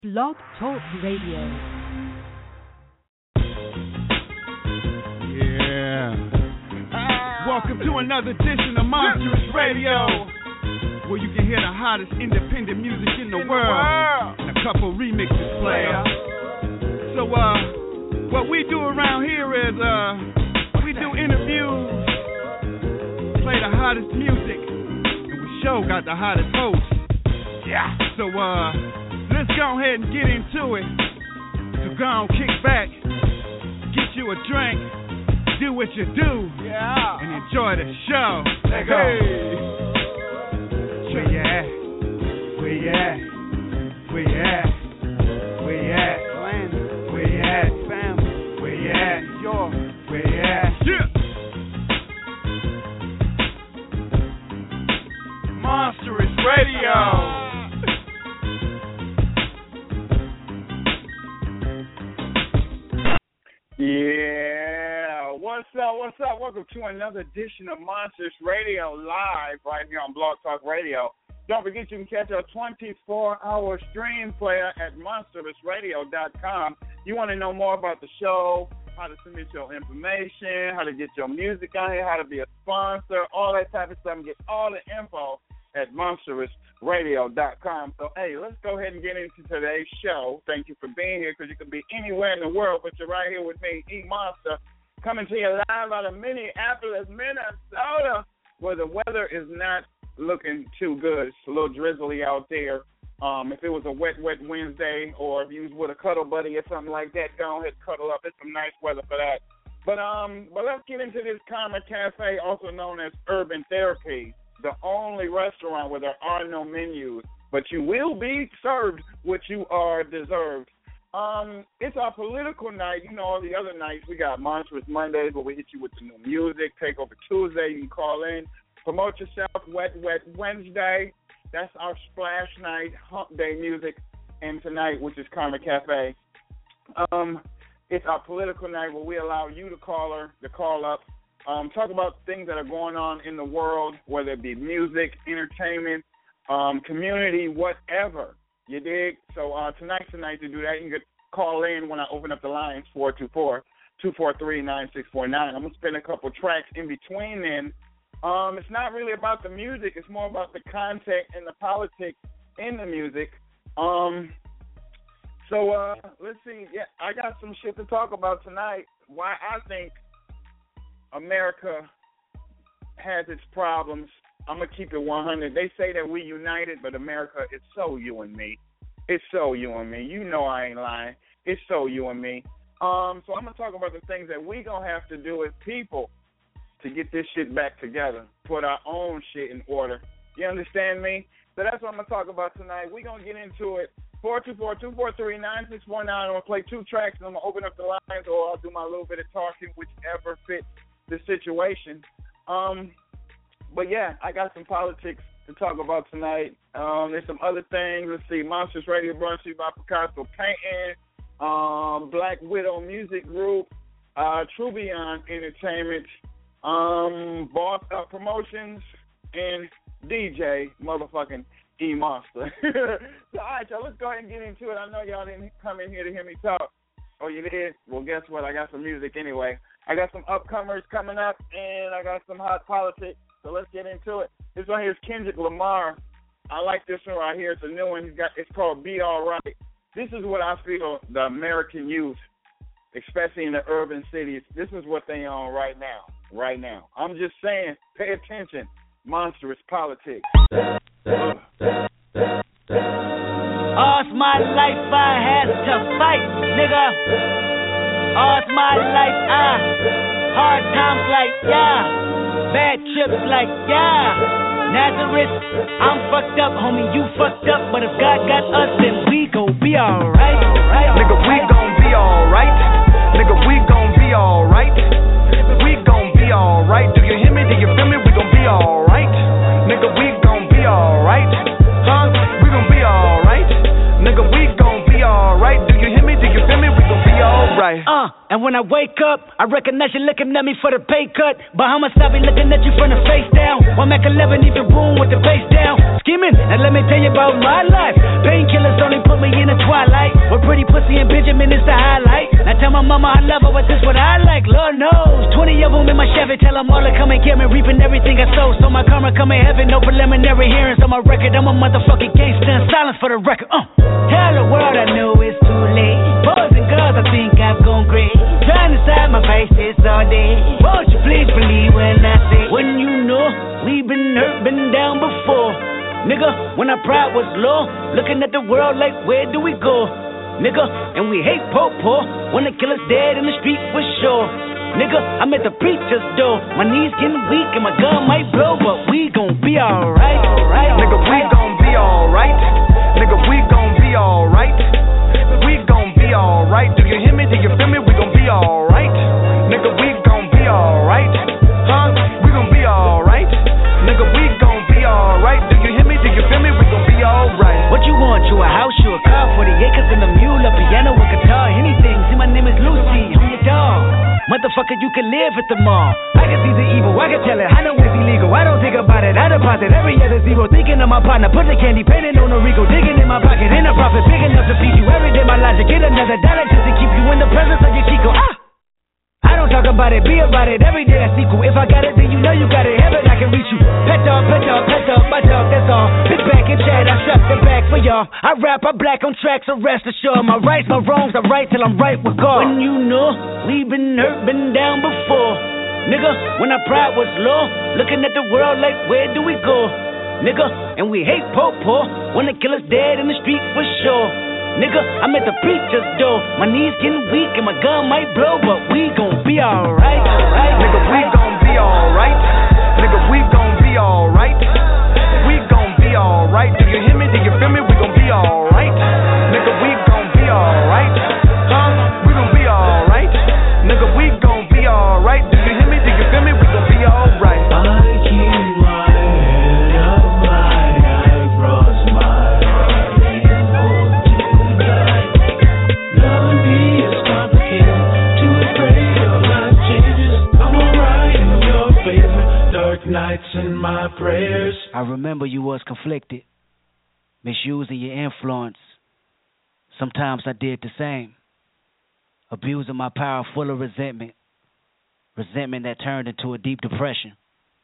Blog Talk Radio. Yeah. Welcome to another edition of Monstrous Radio, where you can hear the hottest independent music in the world and a couple remixes player. So, what we do around here is, we do interviews, play the hottest music, and we sure got the hottest hosts. Yeah. So, let's go ahead and get into it. So go on, kick back, get you a drink, do what you do, and enjoy the show. Let's go. Where you at? Where you at? Where you at? Where you at? Where you at? Where you at? Where you at? Yeah. Monstrous Radio. Yeah, what's up? Welcome to another edition of Monstrous Radio live right here on Blog Talk Radio. Don't forget you can catch our 24-hour stream player at monstrousradio.com. You want to know more about the show, how to submit your information, how to get your music on here, how to be a sponsor, all that type of stuff, and get all the info at monstrousradio.com. So, hey, let's go ahead and get into today's show. Thank you for being here, because you could be anywhere in the world, but you're right here with me, E-Monster, coming to you live out of Minneapolis, Minnesota, where the weather is not looking too good. It's a little drizzly out there. If it was a wet Wednesday, or if you was with a cuddle buddy or something like that, go ahead and cuddle up. It's some nice weather for that. But let's get into this Karma Cafe, also known as Urban Therapy. The only restaurant where there are no menus, but you will be served what you are deserved. It's our political night. You know, all the other nights we got Monstrous Mondays where we hit you with the new music. Takeover Tuesday, you can call in, promote yourself. Wet Wednesday, that's our splash night, hump day music. And tonight, which is Karma Cafe, it's our political night where we allow you to call up. Talk about things that are going on in the world, whether it be music, entertainment, community, whatever. You dig? So tonight's the night to do that. You can call in when I open up the lines, 424-243-9649. I'm going to spin a couple tracks in between then. It's not really about the music. It's more about the content and the politics in the music. So let's see. Yeah, I got some shit to talk about tonight. Why I think America has its problems. I'm going to keep it 100. They say that we united, but America, it's so you and me. It's so you and me. You know I ain't lying. It's so you and me. So I'm going to talk about the things that we going to have to do as people to get this shit back together, put our own shit in order. You understand me? So that's what I'm going to talk about tonight. We're going to get into it. 424-243-9649. I'm going to play two tracks, and I'm going to open up the lines, or I'll do my little bit of talking, whichever fits the situation. But yeah, I got some politics to talk about tonight. There's some other things. Let's see. Monstrous Radio brought to you by Picasso Painting, Black Widow Music Group, Trubion Entertainment, Boss Up Promotions, and DJ motherfucking E-Monster. So, all right, y'all, let's go ahead and get into it. I know y'all didn't come in here to hear me talk. Oh, you did? Well, guess what? I got some music anyway. I got some upcomers coming up, and I got some hot politics. So let's get into it. This one here is Kendrick Lamar. I like this one right here. It's a new one. It's called Be All Right. This is what I feel the American youth, especially in the urban cities, this is what they on right now. Right now. I'm just saying, pay attention. Monstrous politics. All's my life I had to fight, nigga. All's my life hard times like, yeah. Bad trips like, yeah. Nazareth, I'm fucked up, homie, you fucked up. But if God got us, then we gon' be alright. Nigga, we gon' be alright. Nigga, we gon' be alright. We gon' be alright. Do you hear me? Do you feel me? We gon' be alright. Nigga, we gon' be alright. Huh? We gon' be alright. Nigga, we gon' be alright. Do you hear me? Do you feel me? We gon' be alright. right. And when I wake up, I recognize you looking at me for the pay cut. Bahamas, I be looking at you from the face down. One Mac 11, even boom with the bass down. Scheming, and let me tell you about my life. Painkillers only put me in the twilight. With pretty pussy and Benjamin is the highlight. Now tell my mama I love her, but this what I like. Lord knows, 20 of them in my Chevy. Tell them all to come and get me, reaping everything I sow. So my karma come in heaven, no preliminary hearings on my record. I'm a motherfucking gangster and silence for the record. Tell the world I know it's too late. Boys and girls, I think I've gone great. Trying to side my vices all day. Won't you please believe when I say, when you know we've been hurt, been down before. Nigga, when our pride was low, looking at the world like where do we go? Nigga, and we hate po-po, wanna kill us dead in the street for sure. Nigga, I'm at the preacher's door. My knees getting weak and my gun might blow, but we gon' be alright. Nigga, we gon' be alright. Nigga, we gon' be alright. We gon' be alright. Do you hear me? Do you feel me? We gon' be alright. Nigga, we gon' be alright. Huh? We gon' be alright. Nigga, we gon' be alright. Do you hear me? Do you feel me? We gon' be alright. What you want? You a house, you a car, 40 acres and a mule, a piano, a guitar, anything. See, my name is Lucy, I'm your dog. Motherfucker, you can live at the mall. I can see the evil, I can tell it, I know it's illegal. I don't think about it, I deposit every other zero. Thinking of my partner, put the candy, painting on a Rico. Digging in my pocket, in a profit, big enough to feed you. Every day my logic, get another dollar just to keep you in the presence of your Chico. I don't talk about it, be about it, every day I sequel. If I got it, then you know you got it, heaven I can reach you. Pet dog, my dog, that's all. Sit back and chat, I shut the back for y'all. I rap, I black on tracks, so rest assured. My rights, my wrongs, I right till I'm right with God. When you know, we've been hurt, been down before. Nigga, when our pride was low, looking at the world like where do we go? Nigga, and we hate po-po, wanna kill us dead in the street for sure. Nigga, I'm at the preacher's door. My knees getting weak and my gun might blow, but we gon' be alright. Nigga, we gon' be alright. Nigga, we gon' be alright. We gon' be alright. Do you hear me? Do you feel me? We gon' be alright. Nigga, we gon' be alright. Huh? We gon' be alright. Nigga, we gon' be alright. Do you hear me? Do you feel me? We gon' be alright. I keep my head up high, I cross my heart and hope to die. Melody is complicated, too afraid of life changes. I'm alright in your favor, dark nights and my prayers. I remember you was conflicted, misusing your influence. Sometimes I did the same, abusing my power full of resentment that turned into a deep depression.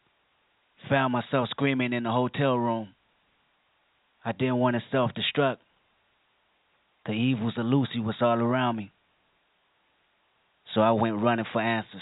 Found myself screaming in the hotel room. I didn't want to self-destruct. The evils of Lucy was all around me, so I went running for answers.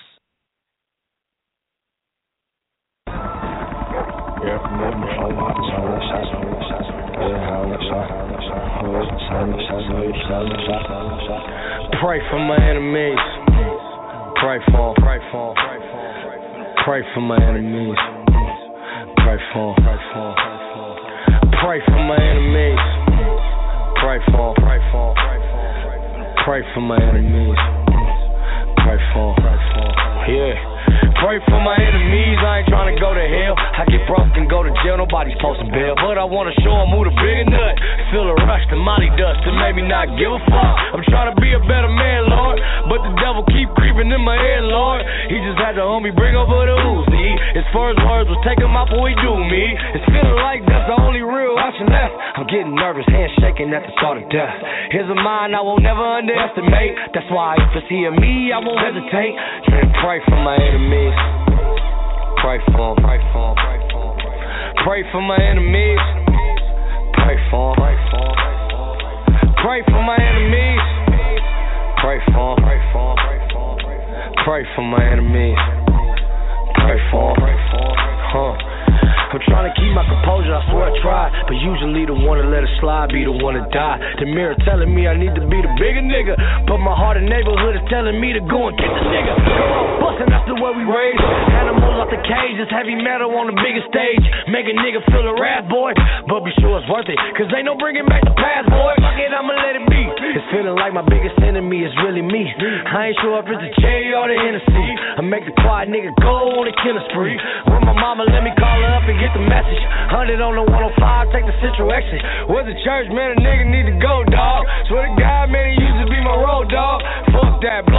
Pray for my enemies. Pray for them. Pray for my enemies. Pray for them. Pray for my enemies. Pray for them. Pray for my enemies. Pray for them. Yeah. Pray for my enemies, I ain't tryna go to hell. I get broke and go to jail, nobody's posting bail. But I wanna show them who the bigger nut. Feel a rush to Molly dust and maybe not give a fuck. I'm tryna be a better man, Lord, but the devil keep creeping in my head, Lord. He just had the homie bring over the Uzi. His first words was take him out before he do me. It's feeling like that's the only real option left. I'm getting nervous, hands shaking at the thought of death. Here's a mind I will never underestimate. That's why if it's here me, I won't hesitate. And pray for my enemies. Pray for them. Pray for my enemies. Pray for them. Pray for my enemies. Pray for them. Pray for my enemies. Pray for them. I'm trying to keep my composure, I swear I try. But usually the one to let it slide be the one to die. The mirror telling me I need to be the bigger nigga, but my heart and neighborhood is telling me to go and get the nigga. Come on, bustin', that's the way we raised. Animals out the cage, it's heavy metal on the biggest stage. Make a nigga feel the wrath, boy, but be sure it's worth it, cause ain't no bringing back the past, boy. Fuck it, I'ma let it be. It's feeling like my biggest enemy is really me. I ain't sure if it's the cherry or the Hennessy. I make the quiet nigga go on a killing spree. When my mama let me call her up and get the message. 100 on the 105, take the central exit. Where's the church, man? A nigga need to go, dog. Swear to God, man, it used to be my road, dog. Fuck that,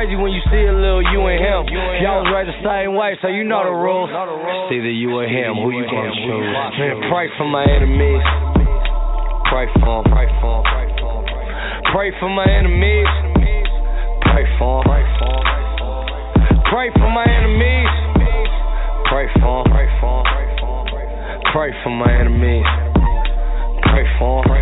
crazy when you see a little you and him. Y'all was right the same way, so you know the rules. It's either you or him, who you gonna choose? Man, pray for my enemies. Pray for them. Pray for my enemies. Pray for them. Pray for my enemies. Pray for them. Pray for my enemies. Pray for them.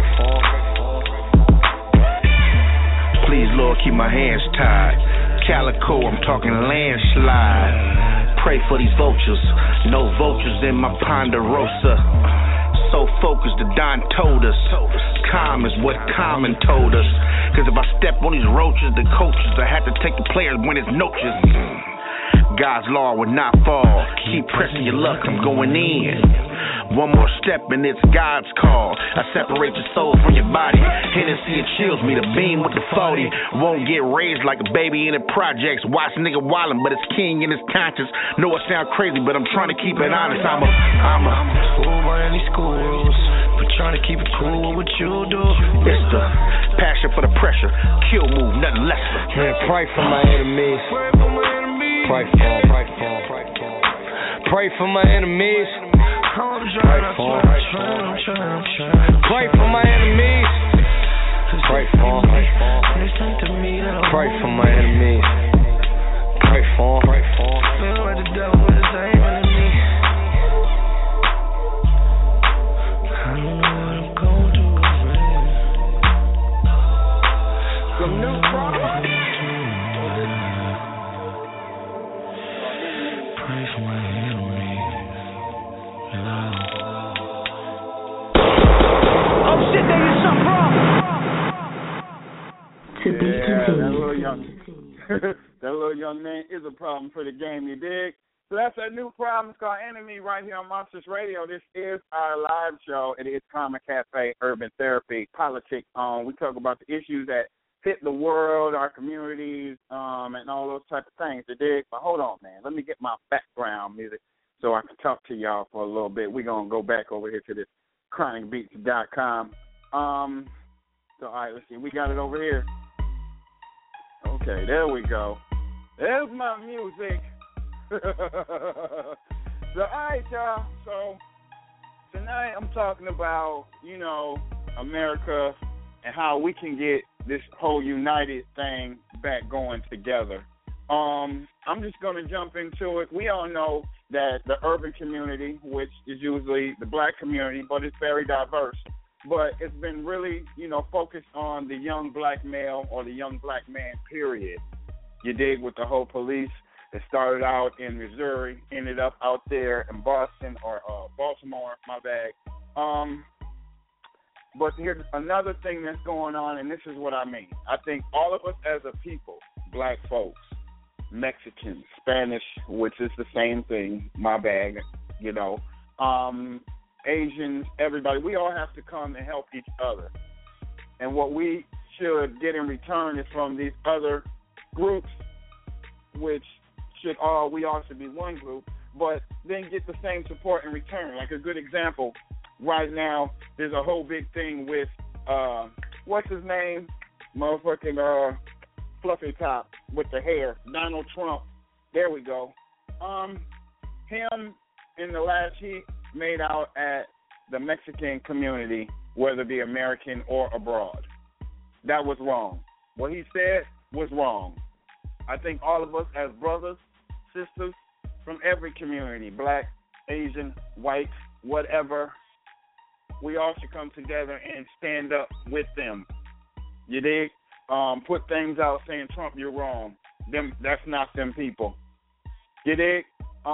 Please, Lord, keep my hands tied. Calico, I'm talking landslide. Pray for these vultures. No vultures in my Ponderosa. So focused, the Don told us. Calm is what Common told us. Cause if I step on these roaches, the coaches, I have to take the players when it's noches. God's law will not fall. Keep pressing your luck, I'm going in. One more step and it's God's call. I separate your soul from your body. Hennessy, it chills me, the beam with the 40. Won't get raised like a baby in the projects. Watch nigga wildin', but it's king in his conscience. Know it sound crazy, but I'm trying to keep it honest. I'm a fool by any school rules, but trying to keep it cool with what you do. It's the passion for the pressure. Kill move, nothing less. Man, pray for my enemies. Pray for them. Pray for my enemies. Pray for them. Pray for my enemies. Pray for them. Pray for my enemies. Pray for them. Feel like the devil is aiming at me. I don't know what I'm going to do. Some new problems. Pray for my enemies. Oh shit, there is something wrong. To be continued. That little young man is a problem for the game, you dig? So that's a new problem. It's called Enemy right here on Monsters Radio. This is our live show. It is Karma Cafe, Urban Therapy, Politics. We talk about the issues that hit the world, our communities, and all those type of things, you dig? But hold on, man. Let me get my background music so I can talk to y'all for a little bit. We're going to go back over here to this chronicbeats.com. So, all right, let's see. We got it over here. Okay, there we go. There's my music. So, all right, y'all. So, tonight I'm talking about, America and how we can get this whole united thing back going together. I'm just going to jump into it. We all know that the urban community, which is usually the black community, but it's very diverse, but it's been really, focused on the young black male or the young black man, period. You dig, with the whole police. It started out in Missouri, ended up out there in Boston or Baltimore, my bad. But here's another thing that's going on, and this is what I mean. I think all of us as a people, black folks, Mexicans, Spanish, which is the same thing, my bag, Asians, everybody, we all have to come and help each other. And what we should get in return is from these other groups, which we all should be one group, but then get the same support in return. Like a good example, right now, there's a whole big thing with, what's his name? Motherfucking fluffy top with the hair, Donald Trump. There we go. Him in the last heat made out at the Mexican community, whether it be American or abroad. That was wrong. What he said was wrong. I think all of us as brothers, sisters, from every community, black, Asian, white, whatever, we all should come together and stand up with them. You dig? Put things out saying, Trump, you're wrong. That's not them people. You dig?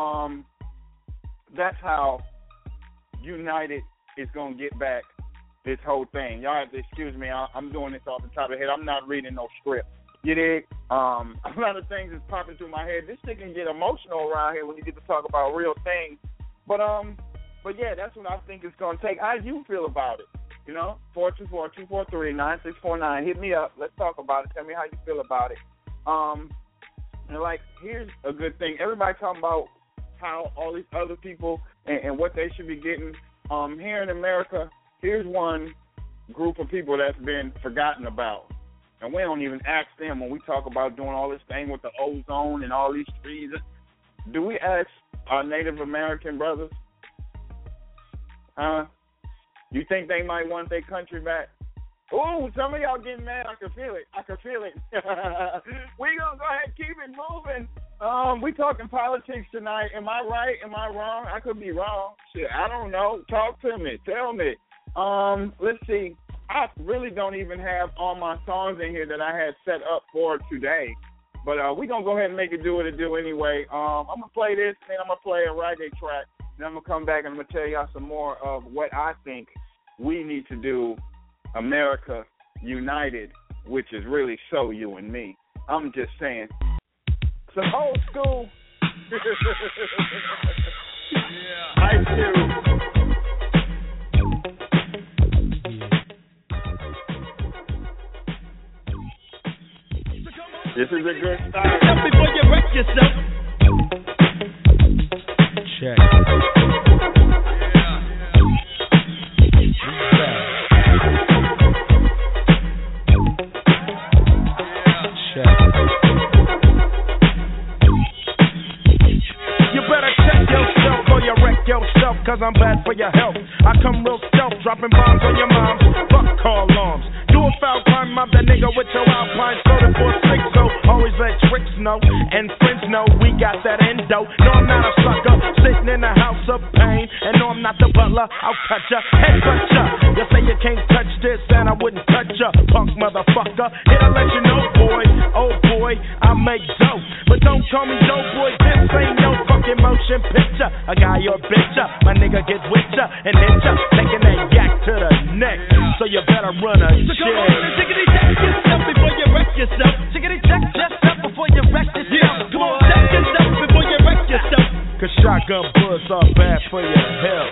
That's how united is going to get back this whole thing. Y'all have to excuse me. I'm doing this off the top of the head. I'm not reading no script. You dig? A lot of things is popping through my head. This thing can get emotional around here when you get to talk about real things. But yeah, that's what I think it's going to take. How do you feel about it? 424-243-9649. Hit me up. Let's talk about it. Tell me how you feel about it. And here's a good thing. Everybody talking about how all these other people and what they should be getting. Here in America, here's one group of people that's been forgotten about. And we don't even ask them when we talk about doing all this thing with the ozone and all these trees. Do we ask our Native American brothers? Huh? You think they might want their country back? Ooh, some of y'all getting mad. I can feel it. We gonna go ahead and keep it moving. We talking politics tonight. Am I right? Am I wrong? I could be wrong. Shit, I don't know. Talk to me. Tell me. Let's see. I really don't even have all my songs in here that I had set up for today. But we gonna go ahead and make it do what it do anyway. I'm gonna play this, and then I'm gonna play a reggae track. Then I'm gonna come back and I'm gonna tell y'all some more of what I think we need to do. America United, which is really so you and me. I'm just saying. Some old school. Yeah. I do. This is a good start. Before you wreck yourself. Check. Yourself, cause I'm bad for your health. I come real stealth, dropping bombs on your moms. Fuck call alarms. Do a foul crime, mob that nigga with your Alpine soda for a six. So always let tricks know and friends know we got that endo. No, I'm not a sucker sitting in a house of pain. And no, I'm not the butler. I'll cut ya, head cut ya. You say you can't touch this, and I wouldn't touch ya, punk motherfucker. Here to let you know, boy, oh boy, I make dope. But don't call me dope, boy. This ain't no fucking motion picture. A guy or bitch up, my nigga get with ya and hit ya, taking that yak to the neck. So you better run a shit. So come on and check yourself before you wreck yourself. Check yourself before you wreck yourself. Yeah. Come on, check yourself before you wreck yourself. Cause shotgun bullets are bad for your health.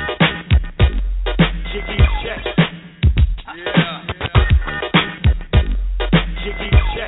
Jiggy check. Yeah. Jiggy check.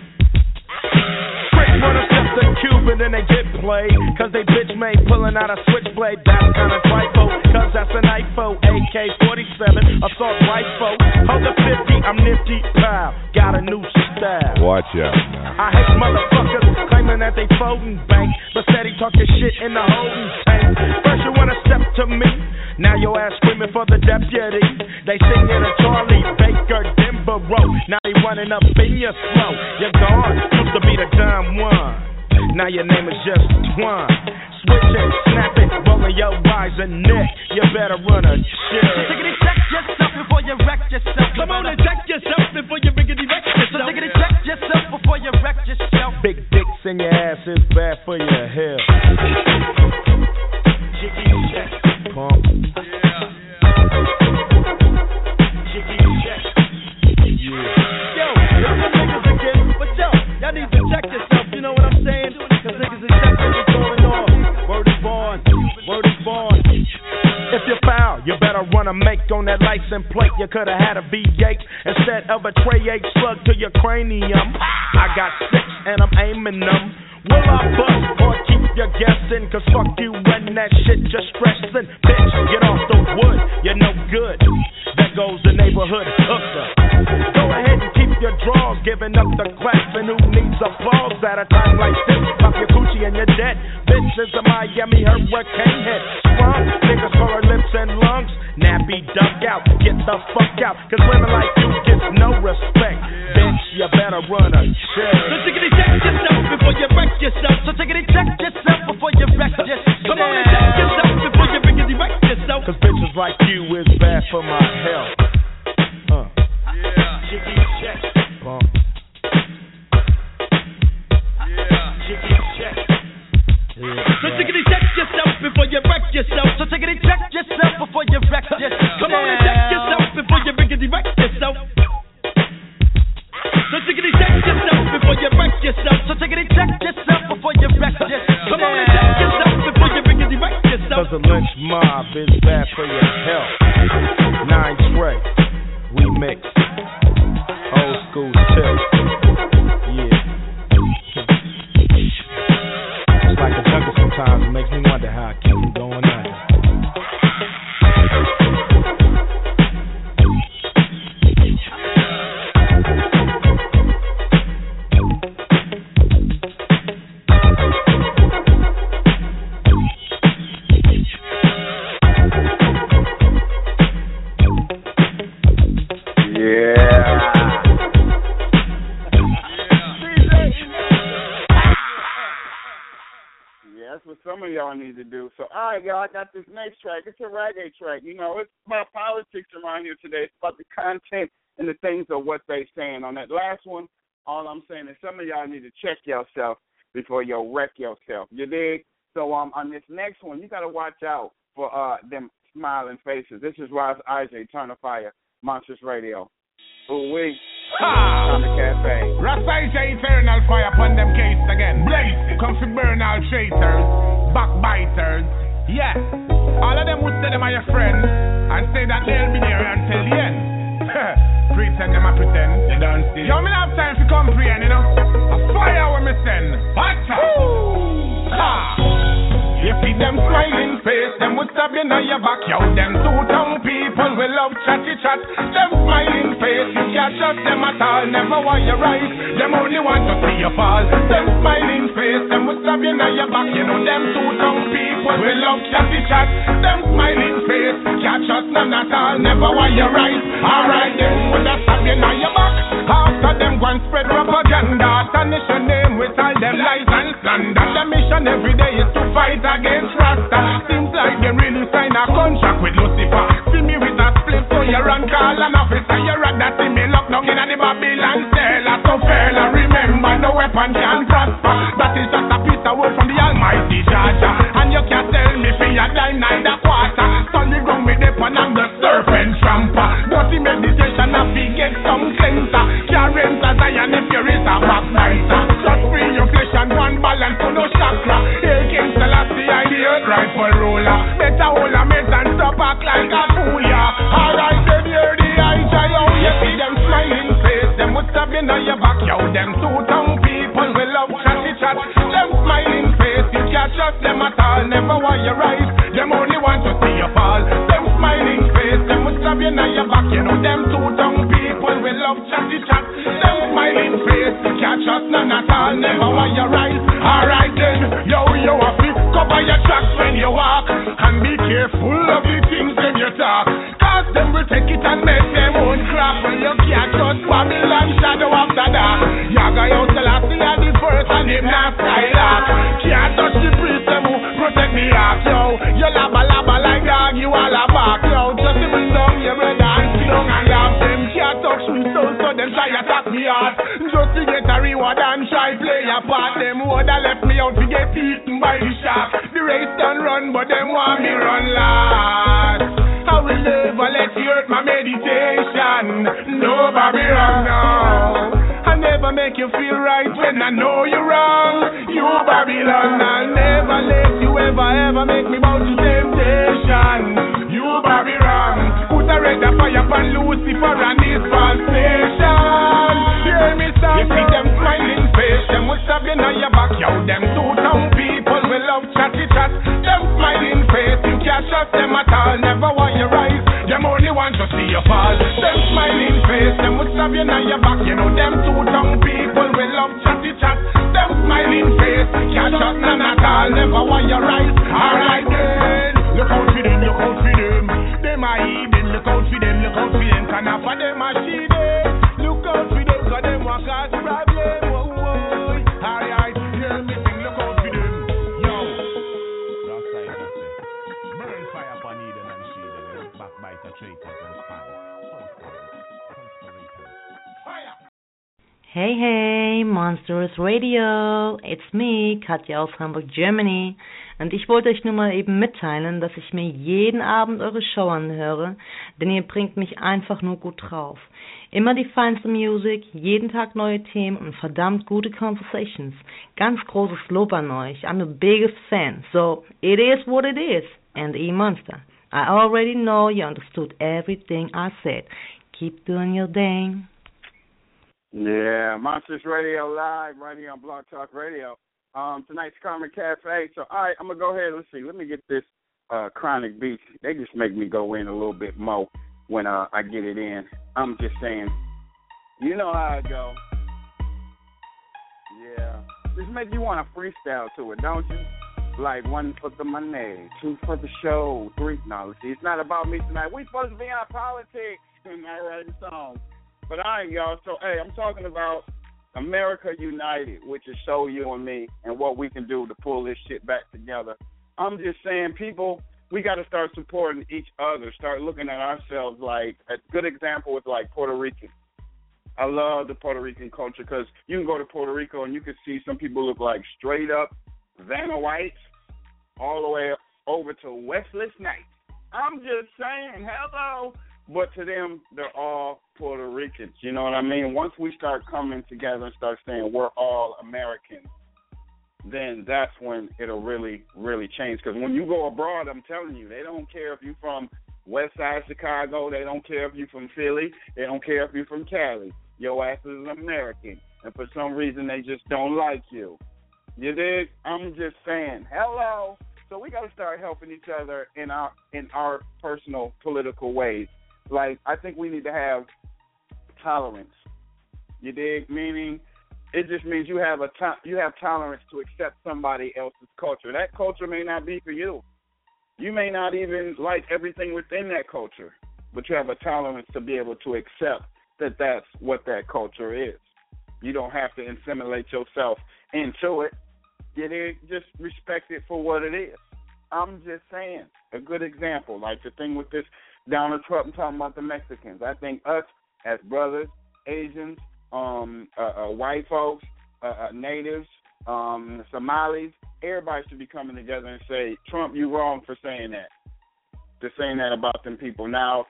Quick wanna step the Cuban and they get played. Cause they bitch made pulling out a switchblade. That's kinda trifle. Cause that's an IFO. AK-47 assault rifle. Hold the 50, I'm nifty. Pow. Got a new style. Watch out now. I hate motherfuckers claiming that they folding bank, but steady talking shit in the holding tank. First you wanna step to me, now your ass screaming for the deputy. They singing a Charlie Baker Denver Road. Now they running up in your throat. You're gone, used to be the dumb one. Now your name is just Twan. Switch it, snap it, rolling your eyes and neck. You better run a shit. So check yourself before you wreck yourself. Come on and check yourself before you biggity wreck yourself. So check yourself before you wreck yourself. Big dicks in your ass is bad for your health. Jiggy check, pump. Yeah. Jiggy check. Yeah. Yo, there's some niggas again, but yo, y'all need to check yourself. You know what I'm saying? Cause niggas is checking what's going on. Word is born. Word is born. If you're foul, you better run a make on that license plate. You could've had a V8 instead of a tray 8 slug to your cranium. I got 6 and I'm aiming them. Will I bust or keep you guessing? Cause fuck you and that shit just stressing. Bitch, get off the wood, you're no good. There goes the neighborhood hooker. Go ahead and keep your drawers, giving up the claps. And who needs applause at a time like this? Pop your coochie and you're dead. Bitch is a Miami hurricane head. Sprung, niggas for her lips and lungs. Nappy duck out, get the fuck out. Cause women like you get no respect. Bitch, you better run a shit. So tickety check yourself before you wreck yourself. So tickety check yourself before you wreck yourself. Come on and check yourself before you biggity wreck yourself. Cause bitches like you is bad for my health. Yeah. Jiggy check. Bump. Yeah. Jiggy check. So tickety check yourself before you wreck yourself. So tickety check yourself before you wreck yourself. Come on and check yourself before you biggity wreck yourself. So tickety check yourself before you wreck yourself. So tickety check yourself before you wreck yourself. Come on and check yourself before you biggity wreck yourself. Cause the lynch mob is bad for your health. 9 Trey, we mix. Old school tip. Yeah. It's like a jungle sometimes. It makes me wonder how I keep from going under. some of y'all need to do. So, all right, y'all, I got this next track. It's a reggae track. You know, it's about politics around here today. It's about the content and the things of what they saying. On that last one, all I'm saying is some of y'all need to check yourself before you wreck yourself. You dig? So on this next one, you got to watch out for them smiling faces. This is Ross IJ, Turn of Fire, Monsters Radio. Ooh-wee. On the cafe. Ross IJ, Eternal Fire upon them case again. Blaze, come to burn all traitors, backbiters. Yeah, all of them would say them are your friends and say that they'll be there until the end. Pretend them a pretend, they don't see. Yo, me have time to comprehend, you know. A fire when me send. Fire! You see them smiling face, them would stab you in your back. Yo, them two-tongue people will love chatty chat. Them smiling face, you can't trust them at all. Never want you right, them only want to see you fall. Them smiling face, them would stab you in your back. You know them two-tongue people will love chatty chat. Them smiling face, can't trust them at all. Never want you right. Alright, them would stab you in your back. After them go and spread propaganda, tarnish your name with all them lies and slander. The mission every day is to fight against Rasta. Seems like they really sign a contract with Lucifer. See me with a split, so you run call an officer. You rather see me locked down in the Babylon cell. So fella, remember no weapon can prosper. That is just a piece of word from the Almighty Jaja. And you can't tell me for your dime neither quarter. Solid ground with the pan and the serpent tramper. But the meditation of he get some cleanser. Carry as I and if you is a backbiter. Just free your flesh and one balance to no chakra. Hail King Selassie, I the earth rifle ruler. Better hold a mate and stop act like a fool, yeah. Alright, then hear the eyes, you see them smiling face. Them would stab you in your back, yo. Them two-tongue people will love chatty chat. Them smiling face, you can't trust them at all. Never want you right, them only want to see you fall. Them smiling face, them would stab you in your back. You know them two-tongue people will love chatty chat. Them smiling face, you can't trust none at all. Never want you right. Alright then, yo, have to cover your tracks when you walk. And be careful of the things when you talk. Cause them will take it and make them own crap. When you can't trust Babylon shadow after that. Yaga out the last thing at the first and him not skylark. Can't touch the priest them who protect me off, yo. You labba like dog, you all a bark, yo. Just bring down your brother and sit down and laugh. Them can't touch me so them try attack me hard. Just to get a reward and try play a part. Them woulda left me out to get eaten by the shark. The race done run but them want me run last. I will never let you hurt my meditation. No Babylon, no. I never make you feel right when I know you're wrong. You Babylon, I'll never let you ever make me bow to temptation. You Babylon, put a red fire upon Lucifer and his false nation. Hear me sound, you see them smiling face, them will stab you in your back, yo. Them two-tongue people will love chatty chat. Them smiling face, you can't trust them at all. Never want you rise, them only want to see you fall. Them smiling face, them will stab you in your back. You know them two-tongue people will love chatty chat. Them smiling face, can't trust none at all. Never want you rise. Alright then, look out for them, look out for them. Them are hidden, look out for them, look out for them. Can I for them a she them? Look out for them, cause them want cause problem. Whoa, whoa. Alright, hear me sing, look out for them. Yo, that's right, that's it. Burn fire upon Eden and Sheen, backbiter, traitors and spies. Fire! Hey, Monsters Radio. It's me, Katja aus Hamburg, Germany. Und ich wollte euch nur mal eben mitteilen, dass ich mir jeden Abend eure Show anhöre, denn ihr bringt mich einfach nur gut drauf. Immer die feinste Musik, jeden Tag neue Themen und verdammt gute Conversations. Ganz großes Lob an euch. I'm the biggest fan. So, it is what it is. And E-Monster, I already know you understood everything I said. Keep doing your thing. Yeah, Monsters Radio live right here on Blog Talk Radio. Tonight's Karma Cafe. So, all right, I'm going to go ahead. Let's see. Let me get this Chronic Beats. They just make me go in a little bit more when I get it in. I'm just saying, you know how it go. Yeah. Just make you want to freestyle to it, don't you? Like 1 for the money, 2 for the show, 3. No, see, it's not about me tonight. We supposed to be on politics and not writing songs. But all right, y'all. So, hey, I'm talking about America United, which is So You and Me, and what we can do to pull this shit back together. I'm just saying, people, we got to start supporting each other, start looking at ourselves like a good example is like Puerto Rican. I love the Puerto Rican culture because you can go to Puerto Rico and you can see some people look like straight up Vanna Whites all the way over to Wesley Snipes. I'm just saying, hello. But to them, they're all Puerto Ricans. You know what I mean? Once we start coming together and start saying we're all Americans, then that's when it'll really, really change. Because when you go abroad, I'm telling you, they don't care if you're from West Side Chicago. They don't care if you're from Philly. They don't care if you're from Cali. Your ass is an American. And for some reason, they just don't like you. You dig? I'm just saying, hello. So we got to start helping each other in our personal political ways. Like, I think we need to have tolerance. You dig? Meaning, it just means you have tolerance to accept somebody else's culture. That culture may not be for you. You may not even like everything within that culture, but you have a tolerance to be able to accept that that's what that culture is. You don't have to assimilate yourself into it. You dig? Just respect it for what it is. I'm just saying, a good example, like the thing with this Donald Trump talking about the Mexicans. I think us as brothers, Asians, white folks, natives, Somalis, everybody should be coming together and say, Trump, you wrong for saying that. To saying that about them people. Now,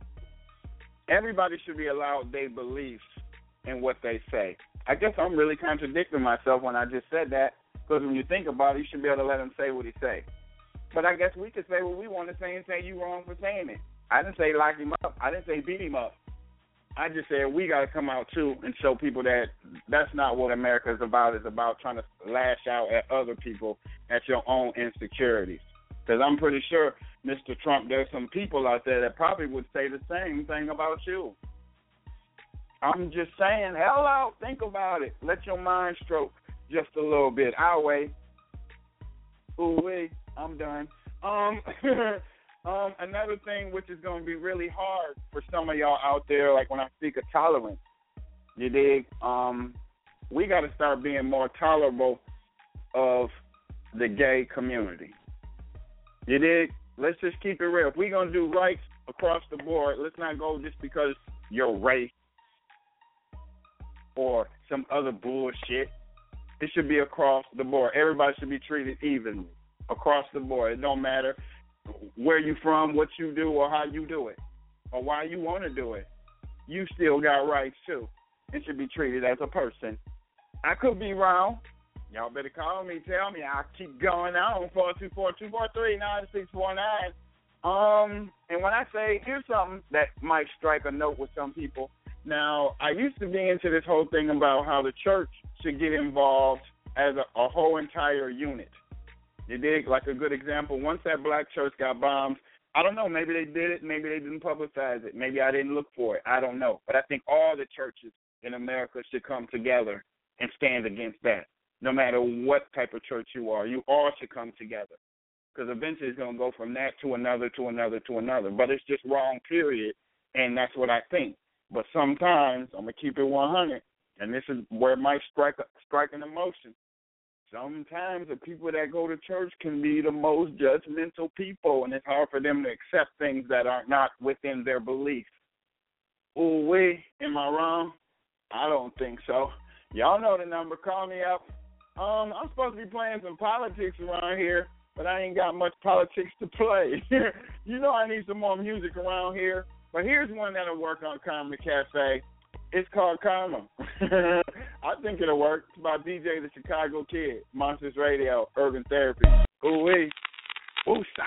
everybody should be allowed their beliefs in what they say. I guess I'm really contradicting myself when I just said that, because when you think about it, you should be able to let him say what he say. But I guess we could say what we want to say and say you wrong for saying it. I didn't say lock him up. I didn't say beat him up. I just said we got to come out, too, and show people that that's not what America is about. It's about trying to lash out at other people at your own insecurities. Because I'm pretty sure, Mr. Trump, there's some people out there that probably would say the same thing about you. I'm just saying, hello, think about it. Let your mind stroke just a little bit. Our way. Ooh-wee, I'm done. Another thing which is going to be really hard for some of y'all out there, like when I speak of tolerance, you dig? We got to start being more tolerable of the gay community. You dig? Let's just keep it real. If we're going to do rights across the board, let's not go just because you're race or some other bullshit. It should be across the board. Everybody should be treated evenly across the board. It don't matter where you from, what you do, or how you do it, or why you want to do it. You still got rights, too. It should be treated as a person. I could be wrong. Y'all better call me, tell me. I'll keep going on, 424-243-9649. And when I say, here's something that might strike a note with some people. Now, I used to be into this whole thing about how the church should get involved as a whole entire unit. You dig? Like a good example, once that black church got bombed, I don't know, maybe they did it, maybe they didn't publicize it, maybe I didn't look for it, I don't know. But I think all the churches in America should come together and stand against that. No matter what type of church you are, you all should come together. Because eventually it's going to go from that to another, to another, to another. But it's just wrong, period, and that's what I think. But sometimes, I'm going to keep it 100, and this is where it might strike an emotion. Sometimes the people that go to church can be the most judgmental people, and it's hard for them to accept things that are not within their beliefs. Ooh-wee, am I wrong? I don't think so. Y'all know the number. Call me up. I'm supposed to be playing some politics around here, but I ain't got much politics to play. You know I need some more music around here. But here's one that'll work on Karma Cafe. It's called Karma. I think it'll work. It's about DJ the Chicago Kid, Monsters Radio, Urban Therapy. Ooh-wee. Ooh-sa.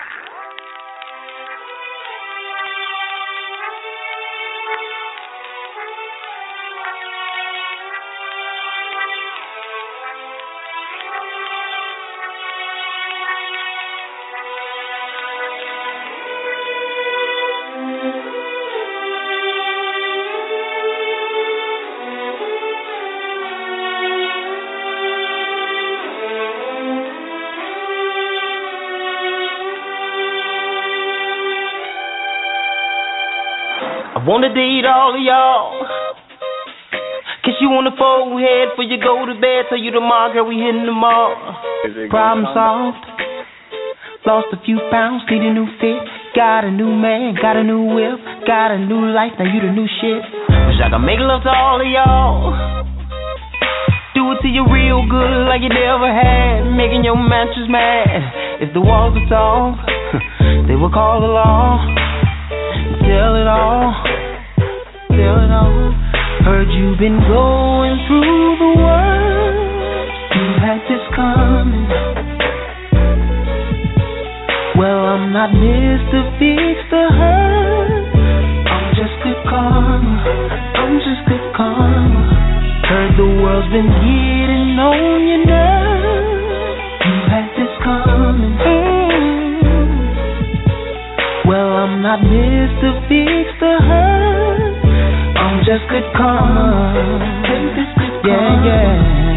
Wanna date all of y'all, 'cause you on the forehead for you go to bed. Tell you tomorrow, girl, we hitting the mall. Problem solved. Lost a few pounds, need a new fit. Got a new man, got a new whip. Got a new life, now you the new shit. Wish I could make love to all of y'all. Do it to you real good like you never had. Making your mattress mad. If the walls are tall, they will call the law. Tell it all, tell it all. Heard you've been going through the world. You had this coming. Well, I'm not Mr. Fix the Hurt. I'm just good karma. I'm just good karma. Heard the world's been getting on your nerves. You had this coming. Well, I'm not Mr. Fix the Hurt. I'm just good karma. Yeah, yeah.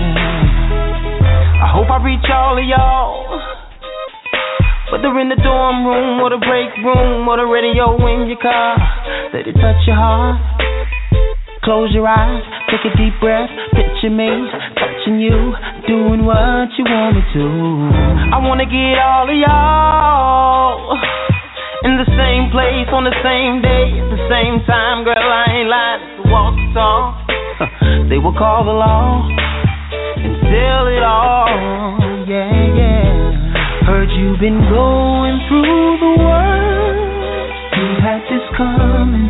I hope I reach all of y'all. Whether in the dorm room or the break room or the radio in your car, let it touch your heart. Close your eyes, take a deep breath. Picture me touching you, doing what you want me to. I wanna get all of y'all in the same place on the same day at the same time. Girl, I ain't lying. If the walls are tall, they will call the law and sell it all. Yeah, yeah. Heard you've been going through the world. You had this coming.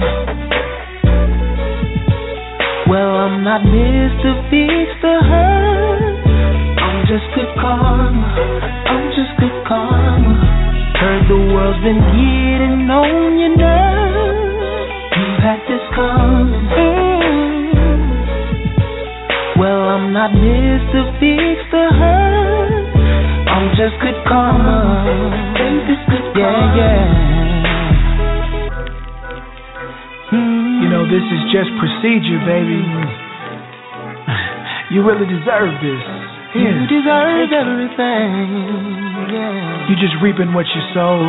Well, I'm not Mr. Fix the Hurt. I'm just good karma. I'm just good karma. Heard the world's been getting on your nerves. You had this coming. Well, I'm not Mr. Fix the Hurt. I'm just good karma. Yeah, yeah. You know, this is just procedure, baby. You really deserve this. Here. You deserve everything. Yeah. You just reaping what you sowed.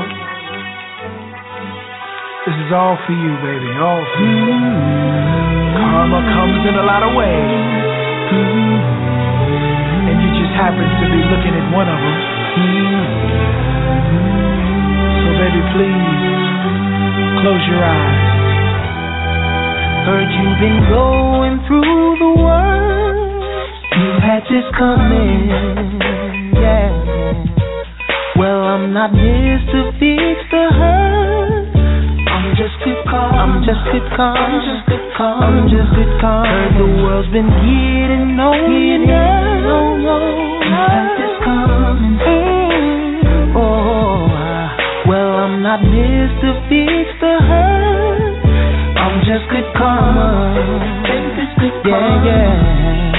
This is all for you, baby. All for you. Karma comes in a lot of ways. And you just happen to be looking at one of them. So baby, please close your eyes. Heard you've been going through the world. You had this coming, yeah. Well, I'm not Mr. Fix the Hurt. I'm just good karma. I'm just good karma. I'm just good karma. I'm just good karma. Heard the world's been getting on you now. You had this coming. Oh, well, I'm not Mr. Fix the Hurt. I'm just good karma. Yeah, yeah.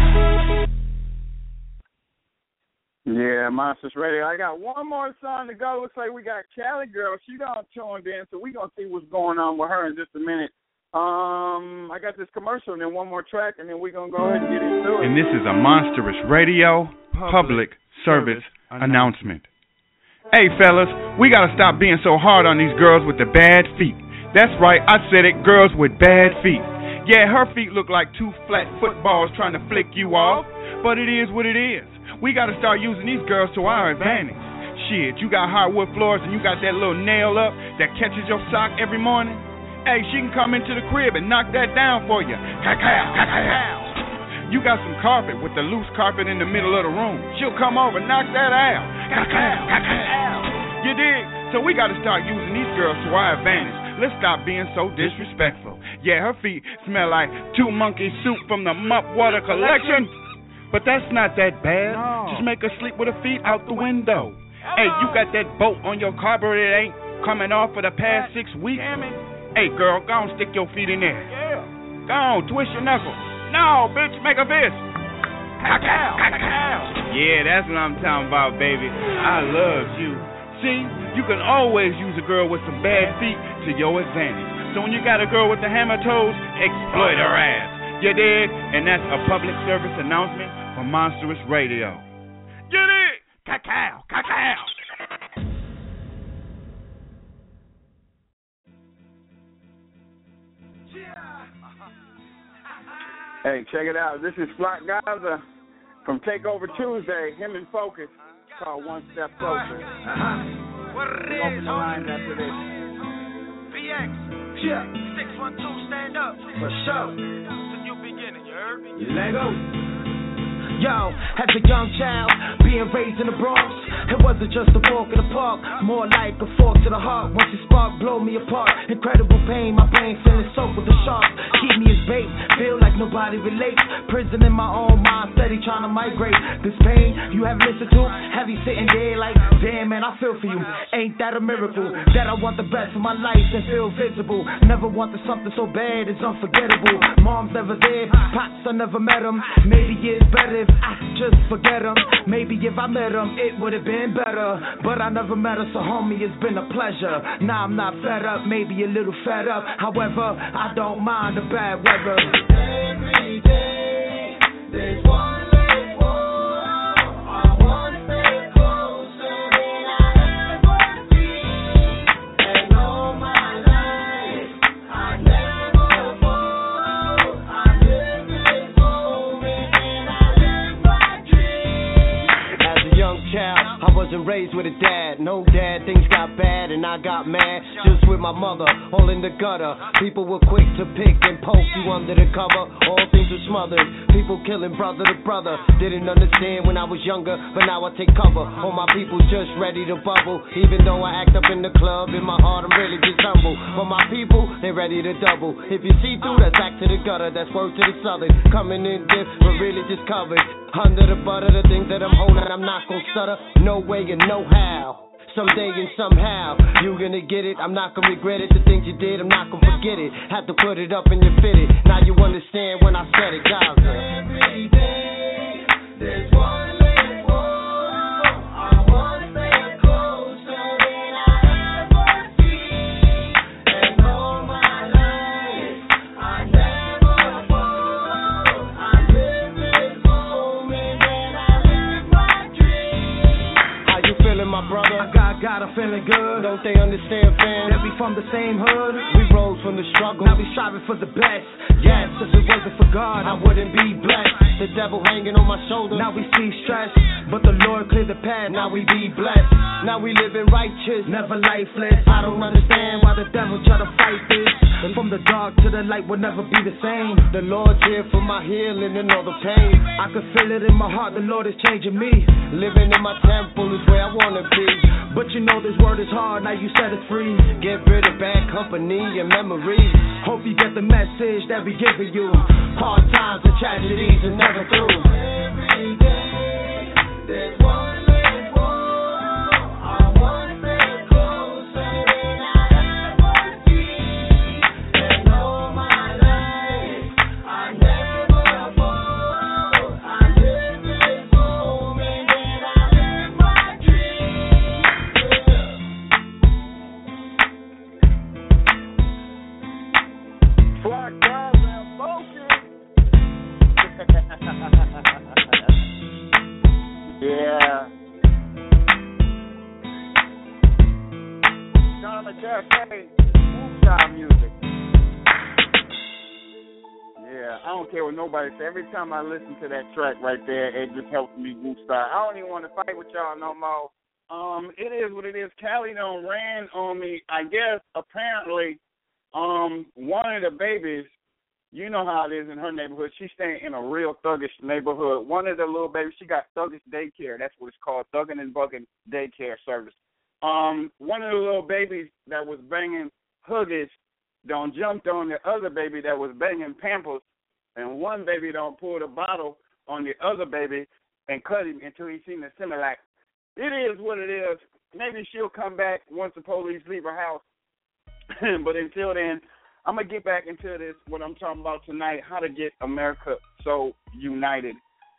Yeah, Monsters Radio. I got one more song to go. Looks like we got Cali Girl. She done tuned in, so we're going to see what's going on with her in just a minute. I got this commercial and then one more track, and then we're going to go ahead and get into it. And this is a Monstrous Radio public service announcement. Hey, fellas, we got to stop being so hard on these girls with the bad feet. That's right, I said it, girls with bad feet. Yeah, her feet look like two flat footballs trying to flick you off, but it is what it is. We got to start using these girls to our advantage. Shit, you got hardwood floors and you got that little nail up that catches your sock every morning? Hey, she can come into the crib and knock that down for you. Cacao, cacao. You got some carpet with the loose carpet in the middle of the room. She'll come over and knock that out. Cacao, cacao. You dig? So we got to start using these girls to our advantage. Let's stop being so disrespectful. Yeah, her feet smell like 2 monkey soup from the Mup Water Collection. But that's not that bad. No. Just make her sleep with her feet out the window. Hey, you got that bolt on your carburetor that ain't coming off for the past 6 weeks? Hey, girl, go on, stick your feet in there. Yeah. Go on, twist your knuckles. No, bitch, make a fist. Cacao, cacao. Yeah, that's what I'm talking about, baby. I love you. See, you can always use a girl with some bad feet to your advantage. So when you got a girl with the hammer toes, exploit her ass. You dig? And that's a public service announcement from Monstrous Radio. Get it? Cacao, cacao. Hey, check it out. This is Flock Gaza from Takeover Tuesday. Him and Focus called One Step Closer. What it is, open the line after this. BX, yeah, 612, stand up. For sure. It's a new beginning, you heard me? Lego. Yo, as a young child, being raised in the Bronx, it wasn't just a walk in the park, more like a fork to the heart. Once it sparked, blow me apart. Incredible pain, my brain feeling soaked with the shark. Keep me as bait, feel like nobody relates. Prison in my own mind, steady trying to migrate. This pain you have listened to, have you sitting there like, damn man, I feel for you. Ain't that a miracle? That I want the best for my life and feel visible. Never wanted something so bad, it's unforgettable. Mom's never there, pops I never met him. Maybe it's better if I just forget him. Maybe if I met him, it would have been better. But I never met her, so homie, it's been a pleasure. Now I'm not fed up, maybe a little fed up. However, I don't mind the bad weather. Every day, there's one less war. I want to stay closer than I ever been. And all my life, I never fall. I live this moment and I live my dream. As a young child, I wasn't raised with a dad. No dad, things got bad and I got mad. Just with my mother, all in the gutter. People were quick to pick and poke you under the cover. All things were smothered. People killing brother to brother. Didn't understand when I was younger, but now I take cover. All my people just ready to bubble. Even though I act up in the club, in my heart I'm really just humble. But my people, they ready to double. If you see through, that's back to the gutter. That's word to the southern. Coming in dip, but really just covered. Under the butter, the things that I'm holding, I'm not gonna stutter. No way and no how. Someday and somehow, you gonna get it, I'm not gonna regret it. The things you did, I'm not gonna forget it. Had to put it up and you fit it. Now you understand when I said it, Gaza. Every day, there's one less war. I want to stay closer than I ever been. And all my life, I never fall. I live this moment and I live my dream. How you feeling, my brother? I got a feeling good. Don't they understand, fam? That we from the same hood. We rose from the struggle. Now we striving for the best. Yes, if it wasn't for God, I wouldn't be blessed. The devil hanging on my shoulder. Now we see stress, but the Lord cleared the path. Now we be blessed. Now we living righteous, never lifeless. I don't understand why the devil try to fight this. From the dark to the light will never be the same. The Lord's here for my healing and all the pain. I can feel it in my heart, the Lord is changing me. Living in my temple is where I wanna be. But you know this word is hard, now you set it free. Get rid of bad company and memories. Hope you get the message that we giving you. Hard times and tragedies are never through. Every day, there's one less war. I want to stay closer than I ever been. And all my life, I never fall. I live this moment and I live my dream. Flock Gaza and Focus. Yeah. Jonathan Cafe, Woo-Style music. Yeah, I don't care what nobody says. Every time I listen to that track right there, it just helps me Woo-Style. I don't even want to fight with y'all no more. It is what it is. Callie done ran on me. I guess apparently, one of the babies. You know how it is in her neighborhood. She's staying in a real thuggish neighborhood. One of the little babies, she got thuggish daycare. That's what it's called, thugging and bugging daycare service. One of the little babies that was banging Huggies done jumped on the other baby that was banging Pampers, and one baby done pulled a bottle on the other baby and cut him until he seen the Similac. It is what it is. Maybe she'll come back once the police leave her house. But until then, I'm going to get back into this, what I'm talking about tonight, how to get America so united.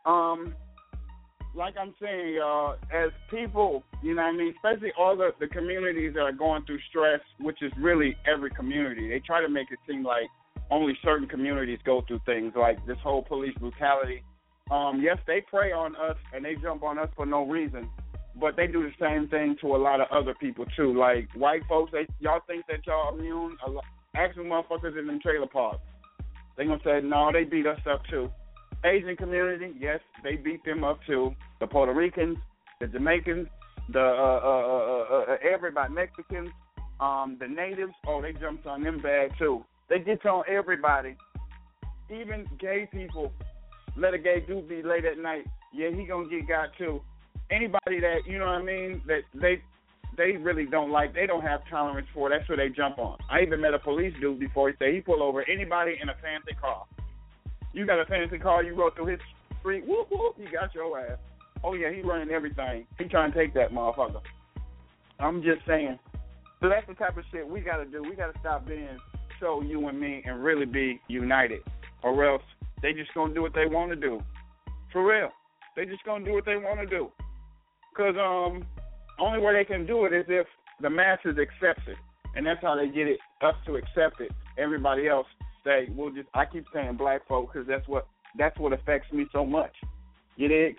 Like I'm saying, y'all, as people, you know what I mean, especially all the communities that are going through stress, which is really every community. They try to make it seem like only certain communities go through things like this whole police brutality. Yes, they prey on us and they jump on us for no reason, but they do the same thing to a lot of other people too. Like white folks, y'all think that y'all immune? Ask the motherfuckers in them trailer parks. They're going to say, no, they beat us up too. Asian community, yes, they beat them up too. The Puerto Ricans, the Jamaicans, the everybody, Mexicans, the natives, they jumped on them bad too. They get on everybody. Even gay people, let a gay dude be late at night, yeah, he gonna get got too. Anybody that, you know what I mean, that they really don't like, they don't have tolerance for, that's who they jump on. I even met a police dude before, he said he pull over anybody in a fancy car. You got a fancy car, you go through his street, whoop, whoop, he got your ass. Oh, yeah, he running everything. He trying to take that motherfucker. I'm just saying. So that's the type of shit we got to do. We got to stop being so you and me and really be united, or else they just going to do what they want to do. For real. They just going to do what they want to do. Because only way they can do it is if the masses accept it. And that's how they get us to accept it. Everybody else say, I keep saying black folk because that's what affects me so much. You dig?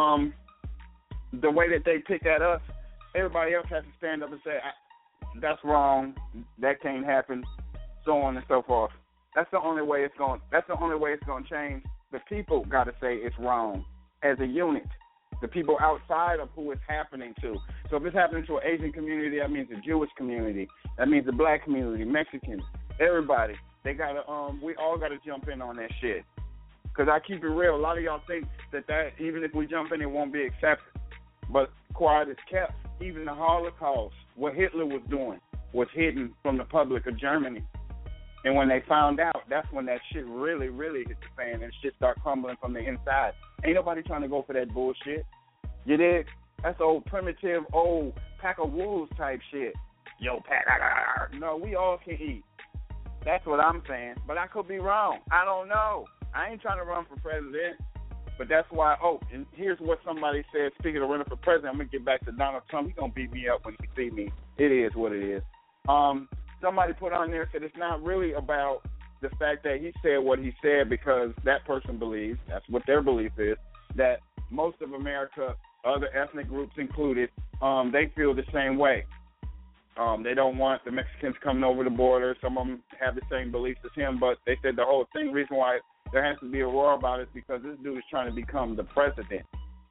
The way that they pick at us, everybody else has to stand up and say, that's wrong, that can't happen, so on and so forth. That's the only way it's going to change. The people got to say it's wrong as a unit. The people outside of who it's happening to. So if it's happening to an Asian community, that means the Jewish community. That means the black community, Mexicans, everybody. They got to, we all got to jump in on that shit. Because I keep it real. A lot of y'all think that even if we jump in, it won't be accepted. But quiet is kept. Even the Holocaust, what Hitler was doing, was hidden from the public of Germany. And when they found out, that's when that shit really, really hit the fan and shit start crumbling from the inside. Ain't nobody trying to go for that bullshit. You dig? That's old primitive, old pack of wolves type shit. Yo, pack. No, we all can eat. That's what I'm saying. But I could be wrong. I don't know. I ain't trying to run for president. But that's why, and here's what somebody said, speaking of running for president, I'm going to get back to Donald Trump. He's going to beat me up when he see me. It is what it is. Somebody put on there, said it's not really about the fact that he said what he said because that person believes, that's what their belief is, that most of America, other ethnic groups included, they feel the same way. They don't want the Mexicans coming over the border. Some of them have the same beliefs as him, but they said the whole thing, reason why there has to be a roar about it is because this dude is trying to become the president.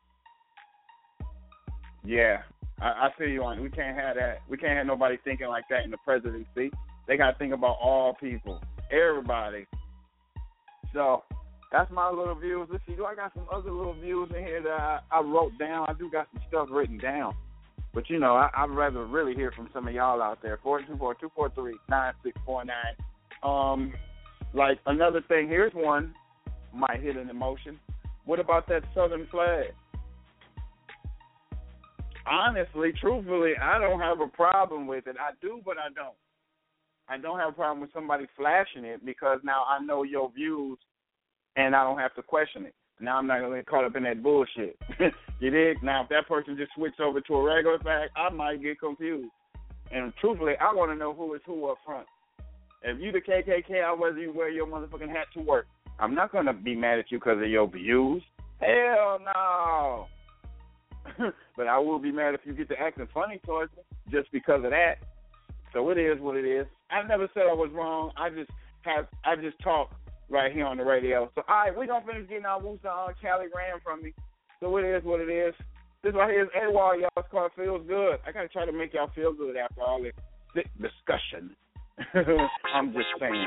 Yeah, I feel you on it. We can't have that. We can't have nobody thinking like that in the presidency. They got to think about all people, everybody. So that's my little views. Let's see, I got some other little views in here that I wrote down. I do got some stuff written down. But, you know, I'd rather really hear from some of y'all out there. 424-243-9649. Like, another thing, here's one, might hit an emotion. What about that Southern flag? Honestly, truthfully, I don't have a problem with it. I do, but I don't. I don't have a problem with somebody flashing it because now I know your views and I don't have to question it. Now I'm not going to get caught up in that bullshit. You dig? Now, if that person just switched over to a regular flag, I might get confused. And truthfully, I want to know who is who up front. If you the KKK, I'd rather you wear your motherfucking hat to work. I'm not going to be mad at you because of your views. Hell no. But I will be mad if you get to acting funny towards me just because of that. So it is what it is. I never said I was wrong. I just talk right here on the radio. So, all right, we're going to finish getting our Woosa on. Callie ran from me. So it is what it is. This right here is AWOL, y'all. It's called Feels Good. I got to try to make y'all feel good after all this thick discussion. I'm just saying.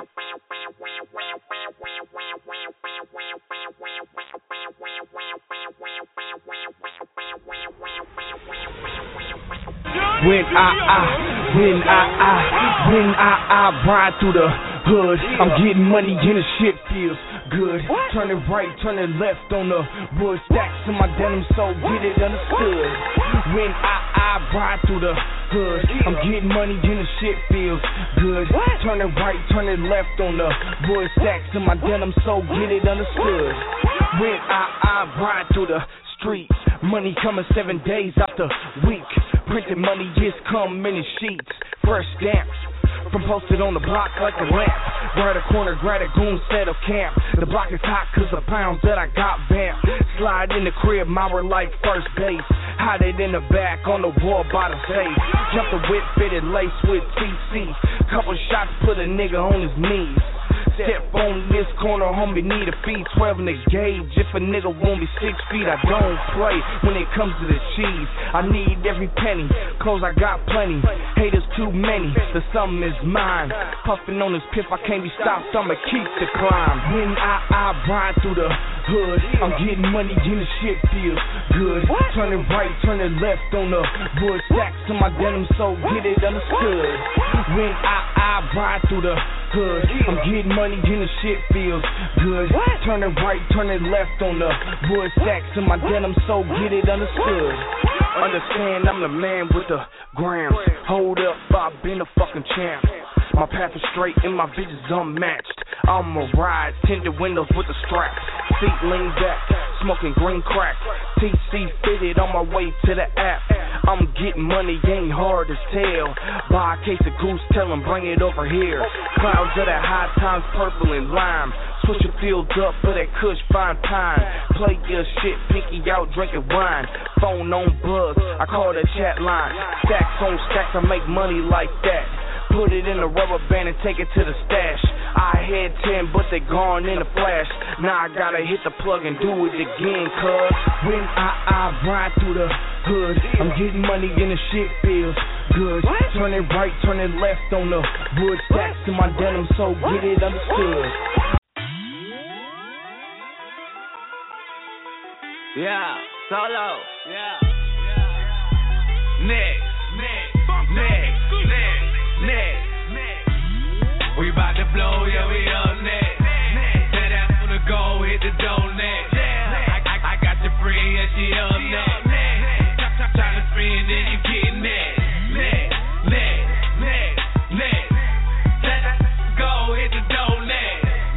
When I ride through the hood, I'm getting money and the shit feels good. Turning right, turning left on the wood, stacks in my denim, so get it understood. When I ride through the hood, I'm getting money and the shit feels good. Turning right, turning left on the wood, stacks in my denim, so get it understood. When I ride through the streets, money coming 7 days out the week. Printed money just come in sheets. Fresh stamps from posted on the block like a lamp. Right a corner, grab a goon, set up camp. The block is hot cause the pounds that I got vamped. Slide in the crib, Mauer like first base. Hide it in the back on the wall by the safe. Jump the whip, fitted lace with TC. Couple shots, put a nigga on his knees. Step on this corner, homie, need a feet 12 in the gauge. If a nigga won't be 6 feet, I don't play. When it comes to the cheese, I need every penny. Clothes I got plenty, haters too many. The sum is mine. Puffin' on this piff, I can't be stopped. I'ma keep the climb. When I ride through the hood, I'm getting money and the shit feels good. Turning right, turning left on the wood. Stacks to my denim, so get it understood. When I ride through the hood, I'm getting money and the shit feels good. Turning right, turning left on the wood. Stacks to my denim, so get it understood. Understand I'm the man with the grams. Hold up, I've been a fucking champ. My path is straight and my vision's unmatched. I'ma ride, tinted windows with the straps. Seat lean back, smoking green crack. TC fitted on my way to the app. I'm getting money, ain't hard as tell. Buy a case of goose, tell them bring it over here. Clouds of that high times, purple and lime. Switch your fields up for that kush fine pine. Play your shit, pinky out, drinking wine. Phone on buzz, I call that chat line. Stacks on stacks, I make money like that. Put it in a rubber band and take it to the stash. I had 10, but they gone in a flash. Now I gotta hit the plug and do it again, cuz when I ride through the hood, I'm getting money and the shit feels good. Turning right, turning left on the wood. Stacks to my denim, so get it understood. Yeah, solo. Yeah. Next. We bout to blow, yeah, we up next. Set out for the goal, hit the dough next. I got the free, yeah, she up next. Tryna spin, then you get next. Set out go, hit the dough next.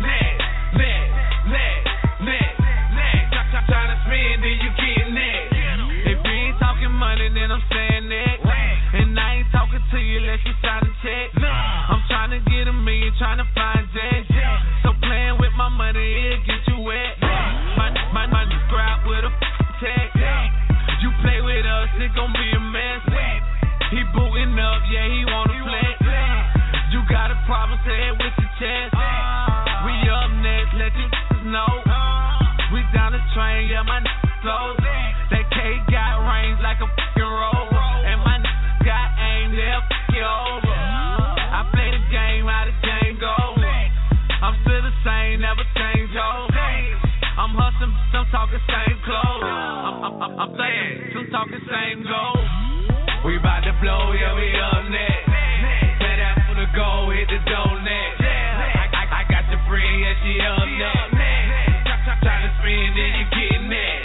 Tryna spin, then you get next. If we ain't talking money, then I'm saying next. And I ain't talking to you unless you sign a check. I'm trying to get $1 million, trying to find that. So playing with my money, it'll get you wet. My money grab with a tech. You play with us, it gon' be a mess. He booting up, yeah, he wanna flex. You got a problem, say it with your chest. We up next, let you know. We down the train, yeah, my slow. That K got range like a fucking roll. And my got aim, they'll fuck you over. I play the game, how the game goes. I'm still the same, never change, yo. I'm hustling, some talking same clothes. I'm saying, some talking same goals. We bout to blow, yeah, we up next. Set out for the goal, hit the dough next. I got the free, yeah, she up next. Tryna spin, then you get next.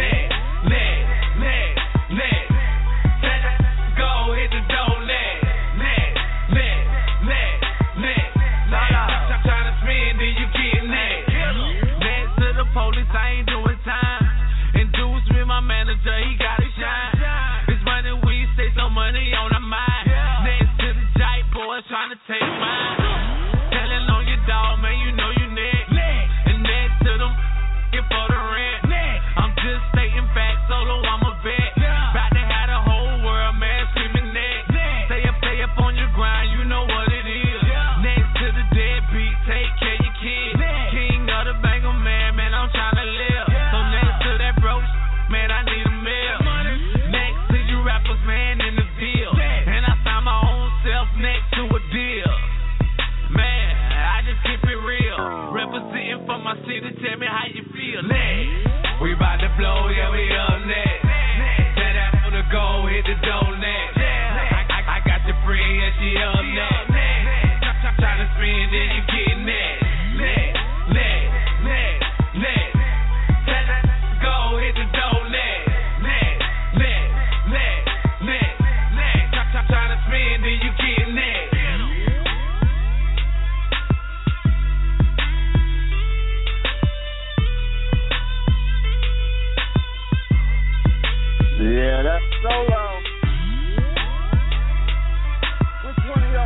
Set out go, hit the dough next. Tryna spin, then you get next. Next to the police, I ain't doing time. Induced with my manager, he gotta shine. It's money, we say some money on our mind. Next to the giant boys tryna take mine. Telling on your dog, man, you know you next. And next to them, get for the rent. I'm just stating facts, solo, I'm a vet. About to have the whole world, man, screaming next. Stay up on your grind, you know what it is. Next to the deadbeat, take care of your kids. King of the banger, man, I'm tryna live. So next to that broke, man, I need a meal. Next to you rappers, man, in the deal. And I found my own self next to a deal. Man, I just keep it real. Representing for my city, tell me how you feel. Next, we bout to blow, yeah, we up next. Set out for the goal, hit the dough next. I got the free, yeah, she up next. Tryna spin, then you get next. Set out go, hit the dough next. Tryna spin, then you get next. Yeah, that's solo. Which one of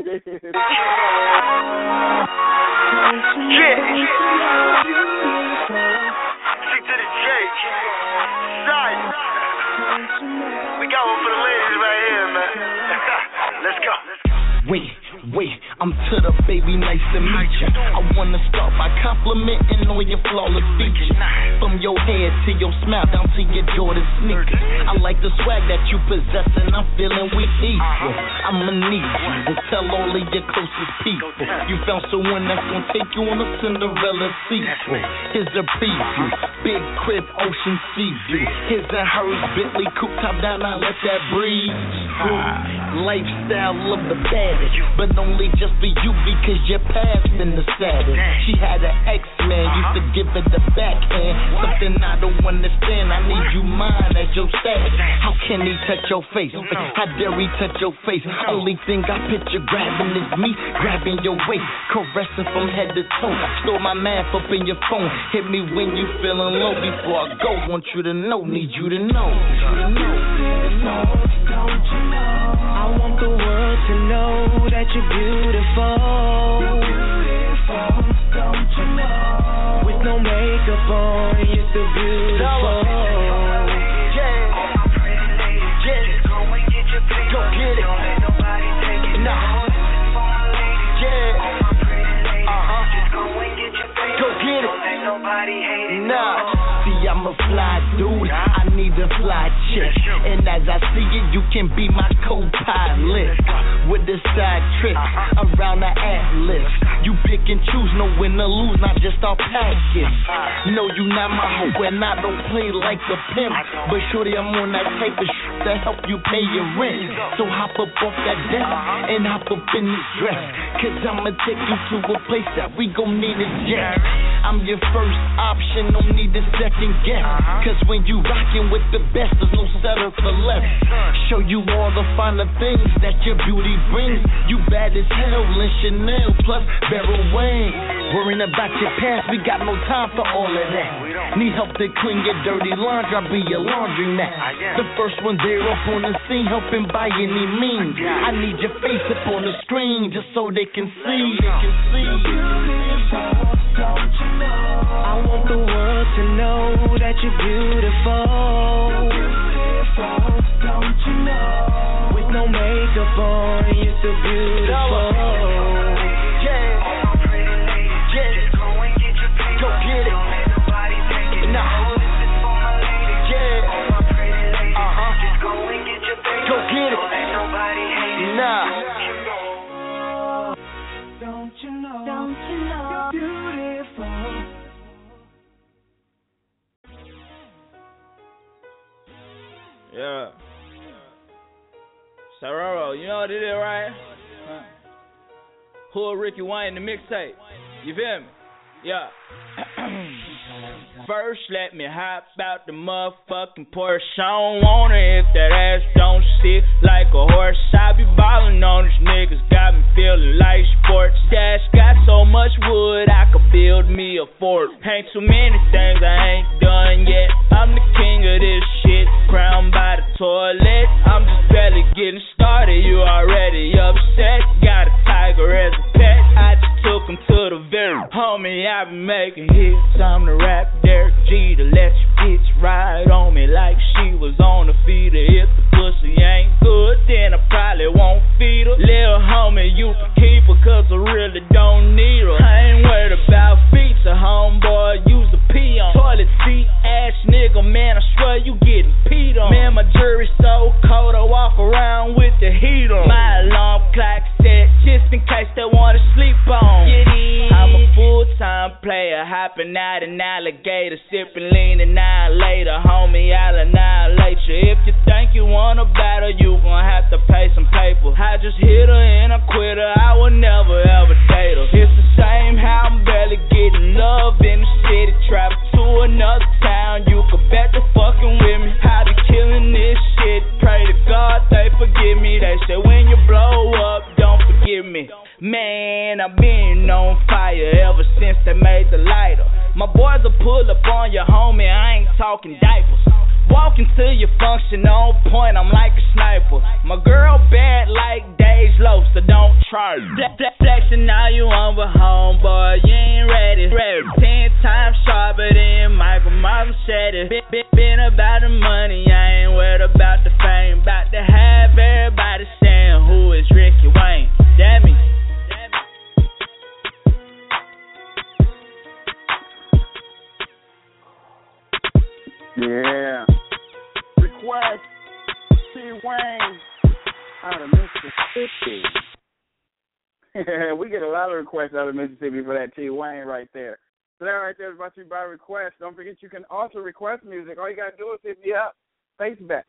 to the J. Zion. We got one for the ladies right here, man. Let's go. Wait, I'm to the baby, nice to meet ya. I wanna start by complimenting on your flawless features. From your head to your smile, down to your Jordan sneakers. I like the swag that you possess and I'm feeling we equal. I'ma need you to tell all of your closest people you found someone that's gonna take you on a Cinderella sequel. Here's a preview, big crib, ocean sea view. His and hers, Bentley coupe top down, I let that breeze through. Lifestyle of the baddest, but only just for you because your past been the saddest. She had an ex-man, used to give it the backhand. Something I don't understand, I need you mine as your status. How can he touch your face? How dare he touch your face? Only thing I picture grabbing is me grabbing your waist, caressing from head to toe. Store my math up in your phone. Hit me when you feeling low. Before I go, want you to know, need you to know. I want the world to know that you're beautiful. Don't you know? With no makeup on, you're so beautiful. Go get it. Nah. Go get it. Nah. See, I'm a fly dude, I need a fly chick. And as I see it, you can be my co-pilot. With the side tricks around the atlas. You pick and choose, no win or lose, not just our package. No, you not my hoe, and I don't play like a pimp. But shorty, I'm on that type of shit to help you pay your rent. So hop up off that desk and hop up in this dress. Cause I'ma take you to a place that we gon' need a jet. I'm your first option, don't need a second guess. Cause when you rockin' with the best, there's no settle for less. Show you all the finer things that your beauty brings. You bad as hell in Chanel plus Barrel Wayne. Worrying about your past, we got no time for all of that. Need help to clean your dirty laundry, I'll be your laundromat. The first one there up on the scene, helping by any means. I need your face up on the screen just so they can see. I want the world to know that you're beautiful. Don't you know? With no makeup on, you're so beautiful. Go get it. Nah. Go get it. Nah. Don't you know? You're beautiful. Yeah. Sororo, you know what it is, right? Huh? Who Ricky Wayne the mixtape? You feel me? Yeah. First, let me hop out the motherfucking Porsche. I don't want it if that ass don't sit like a horse. I be ballin' on these niggas, got me feeling like sports. Dash got so much wood, I could build me a fort. Ain't too many things I ain't done yet. I'm the king of this shit, crowned by the toilet. I'm just barely getting started, you already upset. Got a tiger as a pet, I just took him to the very. Homie, I been making hits, time to rap Derek G to let your bitch ride on me like she was on the feeder. If the pussy ain't good, then I probably won't feed her. Little homie, you can keep her, cause I really don't need her. I ain't worried about feature, homeboy, use the pee on. Toilet seat, ass nigga, man, I swear you getting peed on. Man, my jury's so cold, I walk around with the heat on. My alarm clock set, just in case they wanna sleep on. I'm a full-time player, hopping out an alligator, sipping lean annihilator. Homie, I'll annihilate you. If you think you wanna battle, you gon' have to pay some paper. I just hit her and I quit her, I would never ever date her. It's the same how I'm barely getting love in the city. Travel to another town, you can bet the fucking with me. I be killing this shit, pray to God they forgive me. They say when you blow up, don't forgive me. Man, I've been on fire ever since they made the lighter. My boys will pull up on your homie, I ain't talking diapers. Walk into your function on point, I'm like a sniper. My girl bad like Dage Low, so don't try. Flexing now you on with homeboy, you ain't ready. 10 times sharper than Michael Marvin said it. Been about the money, I ain't worried about the fame. About to have everybody saying who is Ricky Wayne. That me. Yeah. Request T. Wayne out of Mississippi. We get a lot of requests out of Mississippi for that T. Wayne right there. So that right there is brought to you by request. Don't forget you can also request music. All you got to do is hit me up. Facebook,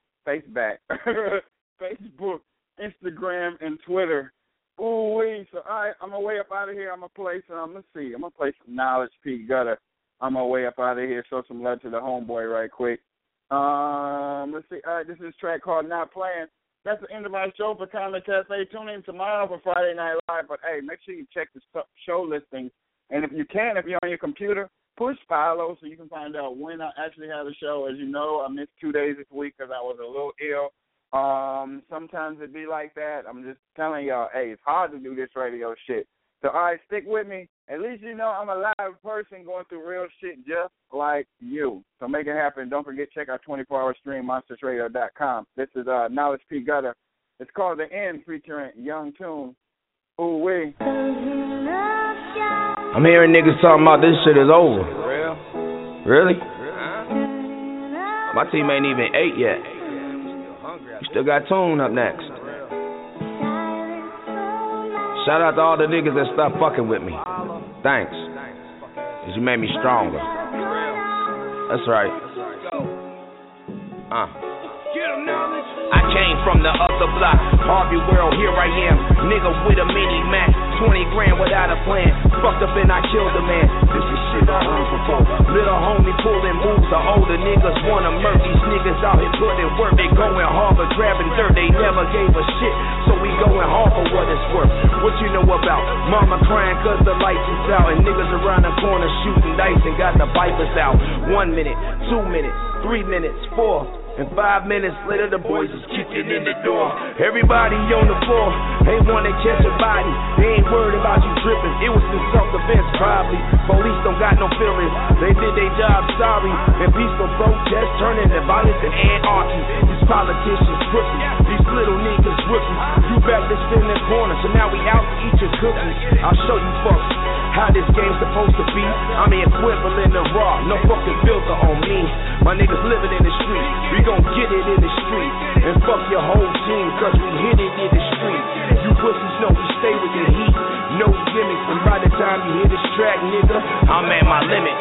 Instagram, and Twitter. Ooh-wee. So, all right, I'm going to way up out of here. I'm going to play some, let's see. I'm going to play some Knowledge P. Gutter. I'm going to way up out of here, show some love to the homeboy right quick. Let's see. All right, this is a track called Not Playing. That's the end of our show for Comic Cafe. Tune in tomorrow for Friday Night Live. But, hey, make sure you check the show listings. And if you're on your computer, push follow so you can find out when I actually have a show. As you know, I missed 2 days this week because I was a little ill. Sometimes it be like that. I'm just telling y'all, hey, it's hard to do this radio shit. So, all right, stick with me. At least you know I'm a live person going through real shit just like you. So make it happen. Don't forget, check our 24-hour stream, monstersradio.com. This is Knowledge P. Gutter. It's called The End featuring Young Tune. Ooh-wee. I'm hearing niggas talking about this shit is over. Real? Really? My team ain't even 8 yet. You still got Tune up next. Shout out to all the niggas that stopped fucking with me. Thanks. Cause you made me stronger. That's right. I came from the other block, Harvey World, here I am. Nigga with a mini Mac, 20 grand without a plan. Fucked up and I killed a man. This is shit I heard before. Little homie pulling moves, the older niggas wanna murk. These niggas out here putting work. They going hard but grabbing dirt. They never gave a shit, so we going hard for what it's worth. What you know about mama crying cause the lights is out, and niggas around the corner shooting dice and got the vipers out. 1 minute, 2 minutes, 3 minutes, 4. And 5 minutes later, the boys is kicking in the door. Everybody on the floor, they wanna catch a body. They ain't worried about you tripping. It was in self-defense, probably. Police don't got no feelings. They did their job, sorry. And peaceful protests turn into violence and anarchy. These politicians rookies. These little niggas rookies. You back to sit in the corner, so now we out to eat your cookies. I'll show you folks how this game's supposed to be. I'm the equivalent of raw, no fucking filter on me. My niggas living in the street, we gon' get it in the street. And fuck your whole team, cause we hit it in the street. You pussies know we stay with the heat, no gimmicks. And by the time you hear this track, nigga, I'm at my limit.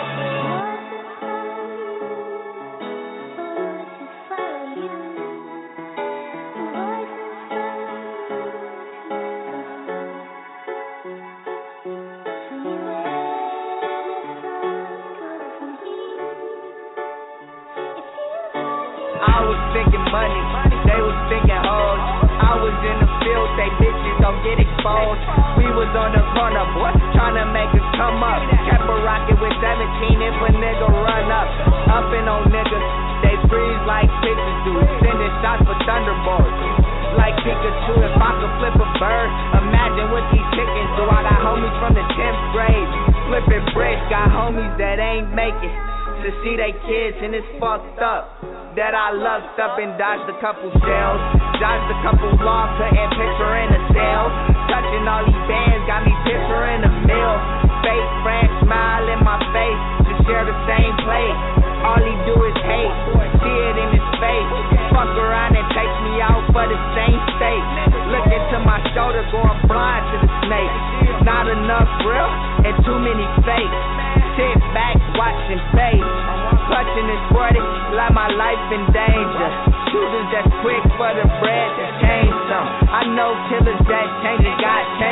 I was thinking money, they was thinking hoes. I was in the field, they bitches gon' get exposed. We was on the corner, boy, tryna make us come up. Kept a rocket with 17 if a nigga run up. Uppin' on niggas, they freeze like pitches do. Sending shots for thunderbolts. Like Pikachu, if I could flip a bird, imagine what these chickens do. I got homies from the 10th grade, flipping bricks. Got homies that ain't making to see they kids, and it's fucked up that I lucked up and dodged a couple shells, dodged a couple laws, couldn't picture in a cell. Touching all these bands got me picturing a meal. Fake friend smile in my face to share the same plate. All he do is hate, see it in his face. Fuck around and take me out for the same steak. Look into my shoulder, going blind to the snake. Not enough real and too many fakes. Sit back, watching face. Clutching this 40 like my life in danger. Shooters that's quick for the bread to change some. I know killers that change it, got change.